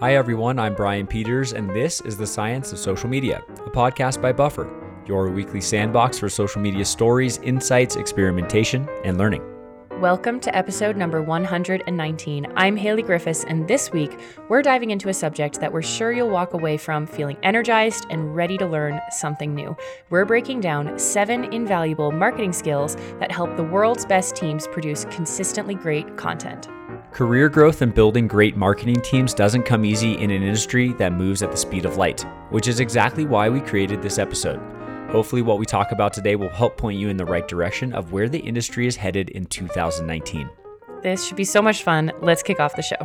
Hi everyone, I'm Brian Peters, and this is The Science of Social Media, a podcast by Buffer, your weekly sandbox for social media stories, insights, experimentation, and learning. Welcome to episode number 119. I'm Haley Griffiths, and this week we're diving into a subject that we're sure you'll walk away from feeling energized and ready to learn something new. We're breaking down 7 invaluable marketing skills that help the world's best teams produce consistently great content. Career growth and building great marketing teams doesn't come easy in an industry that moves at the speed of light, which is exactly why we created this episode. Hopefully what we talk about today will help point you in the right direction of where the industry is headed in 2019. This should be so much fun. Let's kick off the show.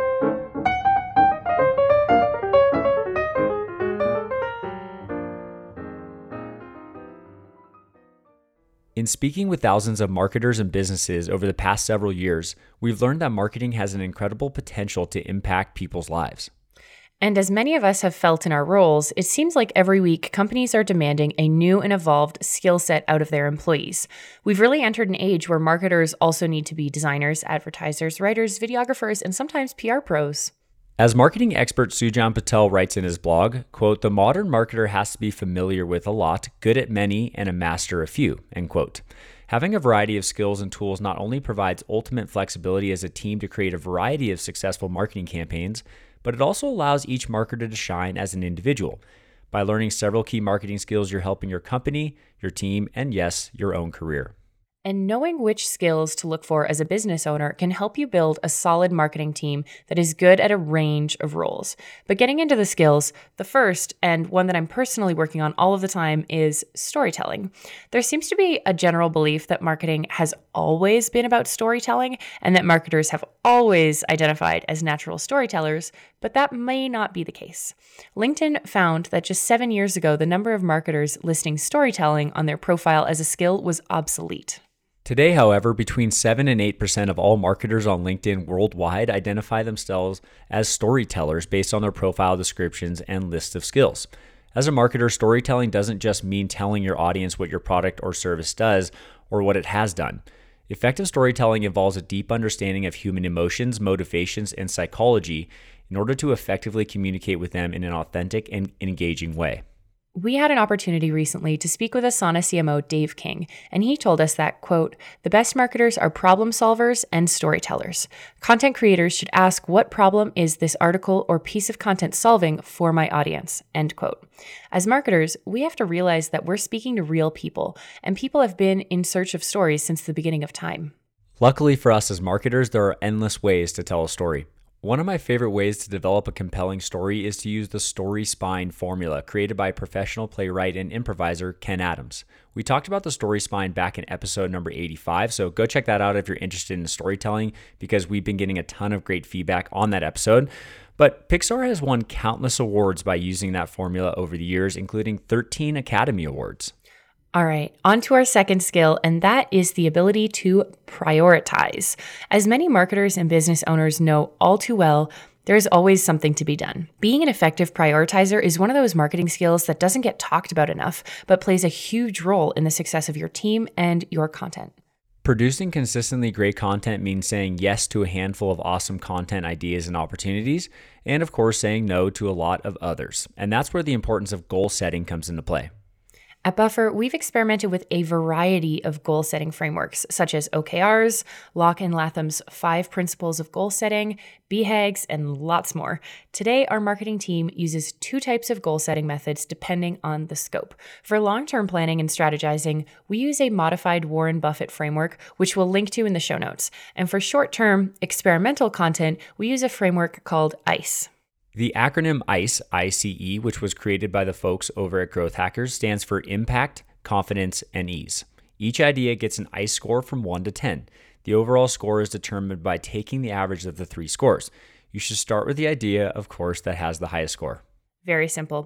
In speaking with thousands of marketers and businesses over the past several years, we've learned that marketing has an incredible potential to impact people's lives. And as many of us have felt in our roles, it seems like every week companies are demanding a new and evolved skill set out of their employees. We've really entered an age where marketers also need to be designers, advertisers, writers, videographers, and sometimes PR pros. As marketing expert Sujan Patel writes in his blog, quote, "The modern marketer has to be familiar with a lot, good at many, and a master of few," end quote. Having a variety of skills and tools not only provides ultimate flexibility as a team to create a variety of successful marketing campaigns, but it also allows each marketer to shine as an individual. By learning several key marketing skills, you're helping your company, your team, and yes, your own career. And knowing which skills to look for as a business owner can help you build a solid marketing team that is good at a range of roles. But getting into the skills, the first, and one that I'm personally working on all of the time, is storytelling. There seems to be a general belief that marketing has always been about storytelling and that marketers have always identified as natural storytellers, but that may not be the case. LinkedIn found that just 7 years ago, the number of marketers listing storytelling on their profile as a skill was obsolete. Today, however, between 7 and 8% of all marketers on LinkedIn worldwide identify themselves as storytellers based on their profile descriptions and list of skills. As a marketer, storytelling doesn't just mean telling your audience what your product or service does or what it has done. Effective storytelling involves a deep understanding of human emotions, motivations, and psychology in order to effectively communicate with them in an authentic and engaging way. We had an opportunity recently to speak with Asana CMO Dave King, and he told us that, quote, "The best marketers are problem solvers and storytellers. Content creators should ask, what problem is this article or piece of content solving for my audience?" End quote. As marketers, we have to realize that we're speaking to real people, and people have been in search of stories since the beginning of time. Luckily for us as marketers, there are endless ways to tell a story. One of my favorite ways to develop a compelling story is to use the Story Spine formula created by professional playwright and improviser Ken Adams. We talked about the Story Spine back in episode number 85, so go check that out if you're interested in storytelling because we've been getting a ton of great feedback on that episode. But Pixar has won countless awards by using that formula over the years, including 13 Academy Awards. All right, on to our second skill, and that is the ability to prioritize. As many marketers and business owners know all too well, there is always something to be done. Being an effective prioritizer is one of those marketing skills that doesn't get talked about enough, but plays a huge role in the success of your team and your content. Producing consistently great content means saying yes to a handful of awesome content ideas and opportunities, and of course saying no to a lot of others. And that's where the importance of goal setting comes into play. At Buffer, we've experimented with a variety of goal-setting frameworks, such as OKRs, Locke and Latham's 5 Principles of Goal Setting, BHAGs, and lots more. Today, our marketing team uses 2 types of goal-setting methods depending on the scope. For long-term planning and strategizing, we use a modified Warren Buffett framework, which we'll link to in the show notes. And for short-term, experimental content, we use a framework called ICE. The acronym ICE, ICE, which was created by the folks over at Growth Hackers, stands for Impact, Confidence, and Ease. Each idea gets an ICE score from 1 to 10. The overall score is determined by taking the average of the 3 scores. You should start with the idea, of course, that has the highest score. Very simple.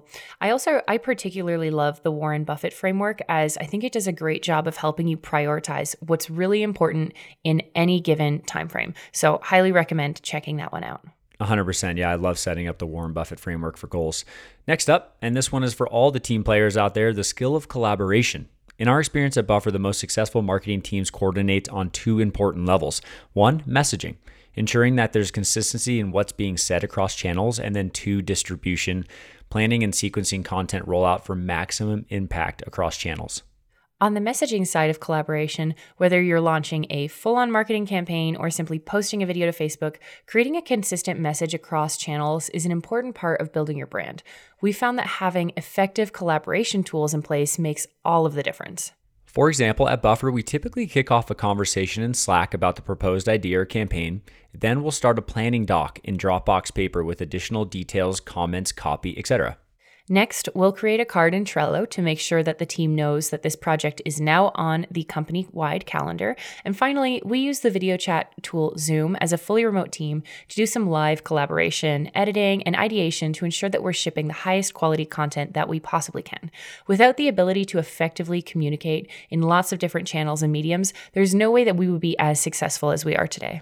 I particularly love the Warren Buffett framework as I think it does a great job of helping you prioritize what's really important in any given time frame. So highly recommend checking that one out. 100%. Yeah, I love setting up the Warren Buffett framework for goals. Next up, and this one is for all the team players out there, the skill of collaboration. In our experience at Buffer, the most successful marketing teams coordinate on 2 important levels. 1, messaging. ensuring that there's consistency in what's being said across channels, and then 2, distribution, planning and sequencing content rollout for maximum impact across channels. On the messaging side of collaboration, whether you're launching a full-on marketing campaign or simply posting a video to Facebook, creating a consistent message across channels is an important part of building your brand. We found that having effective collaboration tools in place makes all of the difference. For example, at Buffer, we typically kick off a conversation in Slack about the proposed idea or campaign. Then we'll start a planning doc in Dropbox Paper with additional details, comments, copy, etc. Next, we'll create a card in Trello to make sure that the team knows that this project is now on the company-wide calendar. And finally, we use the video chat tool Zoom as a fully remote team to do some live collaboration, editing, and ideation to ensure that we're shipping the highest quality content that we possibly can. Without the ability to effectively communicate in lots of different channels and mediums, there's no way that we would be as successful as we are today.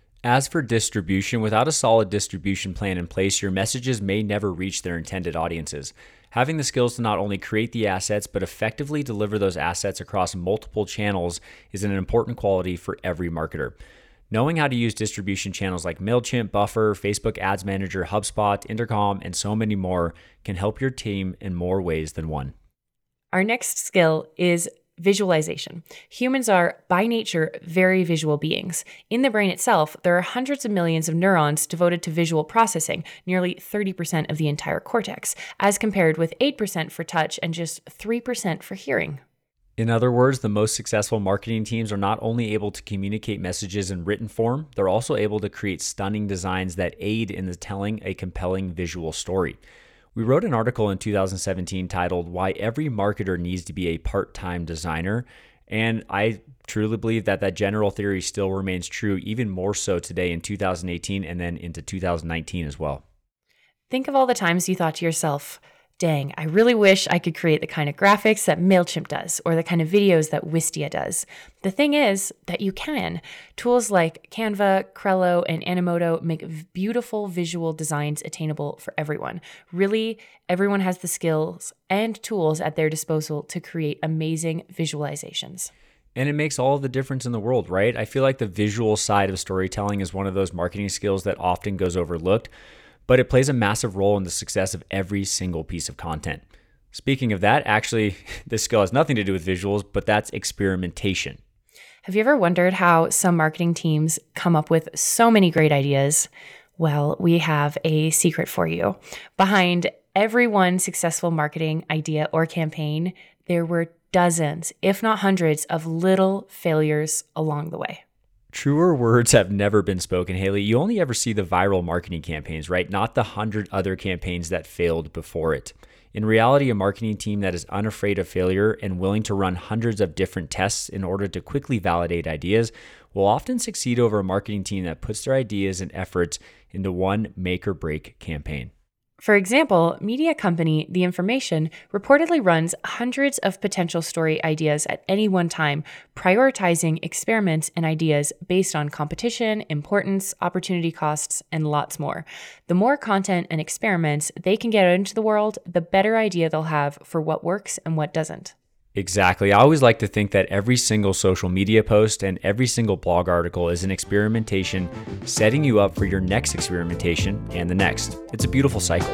As for distribution, without a solid distribution plan in place, your messages may never reach their intended audiences. Having the skills to not only create the assets, but effectively deliver those assets across multiple channels is an important quality for every marketer. Knowing how to use distribution channels like MailChimp, Buffer, Facebook Ads Manager, HubSpot, Intercom, and so many more can help your team in more ways than one. Our next skill is visualization. Humans are, by nature, very visual beings. In the brain itself, there are hundreds of millions of neurons devoted to visual processing, nearly 30% of the entire cortex, as compared with 8% for touch and just 3% for hearing. In other words, the most successful marketing teams are not only able to communicate messages in written form, they're also able to create stunning designs that aid in the telling a compelling visual story. We wrote an article in 2017 titled "Why Every Marketer Needs to Be a Part-Time Designer," and I truly believe that general theory still remains true, even more so today in 2018 and then into 2019 as well. Think of all the times you thought to yourself, dang, I really wish I could create the kind of graphics that MailChimp does or the kind of videos that Wistia does. The thing is that you can. Tools like Canva, Crello, and Animoto make beautiful visual designs attainable for everyone. Really, everyone has the skills and tools at their disposal to create amazing visualizations. And it makes all the difference in the world, right? I feel like the visual side of storytelling is one of those marketing skills that often goes overlooked, but it plays a massive role in the success of every single piece of content. Speaking of that, actually, this skill has nothing to do with visuals, but that's experimentation. Have you ever wondered how some marketing teams come up with so many great ideas? Well, we have a secret for you. Behind every one successful marketing idea or campaign, there were dozens, if not hundreds, of little failures along the way. Truer words have never been spoken, Haley. You only ever see the viral marketing campaigns, right? Not the 100 other campaigns that failed before it. In reality, a marketing team that is unafraid of failure and willing to run hundreds of different tests in order to quickly validate ideas will often succeed over a marketing team that puts their ideas and efforts into one make or break campaign. For example, media company The Information reportedly runs hundreds of potential story ideas at any one time, prioritizing experiments and ideas based on competition, importance, opportunity costs, and lots more. The more content and experiments they can get out into the world, the better idea they'll have for what works and what doesn't. Exactly. I always like to think that every single social media post and every single blog article is an experimentation, setting you up for your next experimentation and the next. It's a beautiful cycle.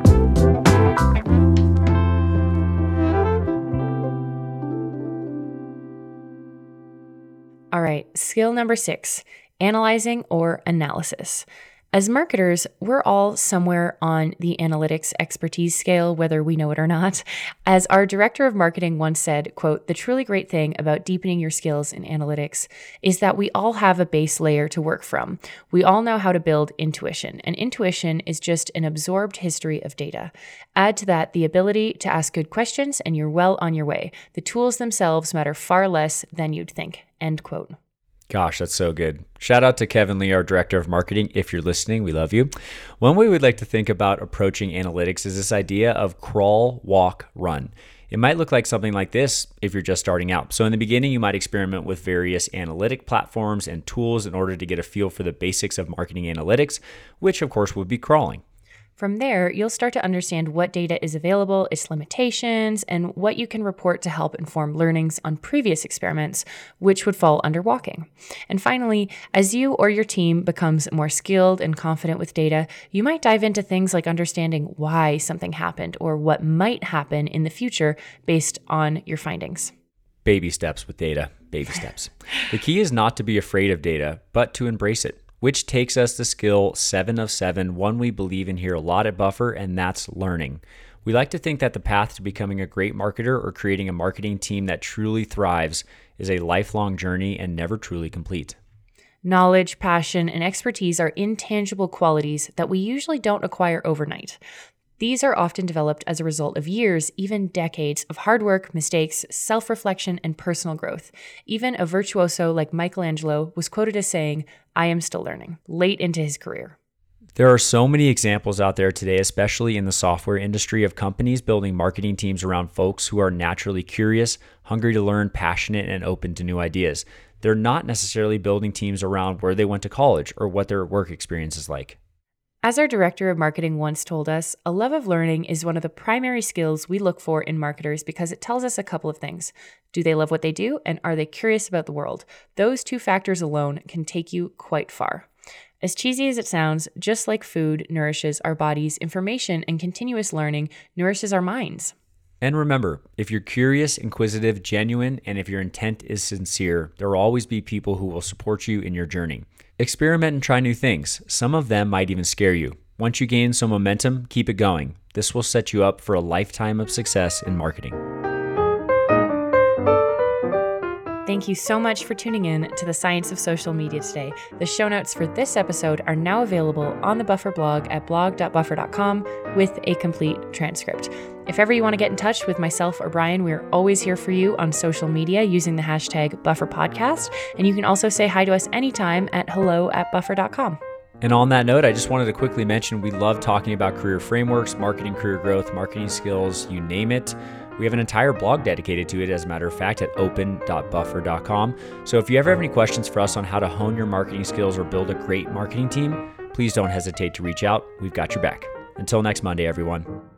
All right, skill number 6, analyzing or analysis. As marketers, we're all somewhere on the analytics expertise scale, whether we know it or not. As our director of marketing once said, quote, "The truly great thing about deepening your skills in analytics is that we all have a base layer to work from. We all know how to build intuition, and intuition is just an absorbed history of data. Add to that the ability to ask good questions, and you're well on your way. The tools themselves matter far less than you'd think," end quote. Gosh, that's so good. Shout out to Kevin Lee, our director of marketing. If you're listening, we love you. One way we'd like to think about approaching analytics is this idea of crawl, walk, run. It might look like something like this if you're just starting out. So in the beginning, you might experiment with various analytic platforms and tools in order to get a feel for the basics of marketing analytics, which of course would be crawling. From there, you'll start to understand what data is available, its limitations, and what you can report to help inform learnings on previous experiments, which would fall under walking. And finally, as you or your team becomes more skilled and confident with data, you might dive into things like understanding why something happened or what might happen in the future based on your findings. Baby steps with data, baby steps. The key is not to be afraid of data, but to embrace it, which takes us to skill 7 of 7, one we believe in here a lot at Buffer, and that's learning. We like to think that the path to becoming a great marketer or creating a marketing team that truly thrives is a lifelong journey and never truly complete. Knowledge, passion, and expertise are intangible qualities that we usually don't acquire overnight. These are often developed as a result of years, even decades, of hard work, mistakes, self-reflection, and personal growth. Even a virtuoso like Michelangelo was quoted as saying, "I am still learning," late into his career. There are so many examples out there today, especially in the software industry, of companies building marketing teams around folks who are naturally curious, hungry to learn, passionate, and open to new ideas. They're not necessarily building teams around where they went to college or what their work experience is like. As our director of marketing once told us, a love of learning is one of the primary skills we look for in marketers because it tells us a couple of things. Do they love what they do, and are they curious about the world? Those two factors alone can take you quite far. As cheesy as it sounds, just like food nourishes our bodies, information and continuous learning nourishes our minds. And remember, if you're curious, inquisitive, genuine, and if your intent is sincere, there will always be people who will support you in your journey. Experiment and try new things. Some of them might even scare you. Once you gain some momentum, keep it going. This will set you up for a lifetime of success in marketing. Thank you so much for tuning in to the Science of Social Media today. The show notes for this episode are now available on the Buffer blog at blog.buffer.com with a complete transcript. If ever you want to get in touch with myself or Brian, we're always here for you on social media using the hashtag BufferPodcast. And you can also say hi to us anytime at hello@buffer.com. And on that note, I just wanted to quickly mention we love talking about career frameworks, marketing, career growth, marketing skills, you name it. We have an entire blog dedicated to it, as a matter of fact, at open.buffer.com. So if you ever have any questions for us on how to hone your marketing skills or build a great marketing team, please don't hesitate to reach out. We've got your back. Until next Monday, everyone.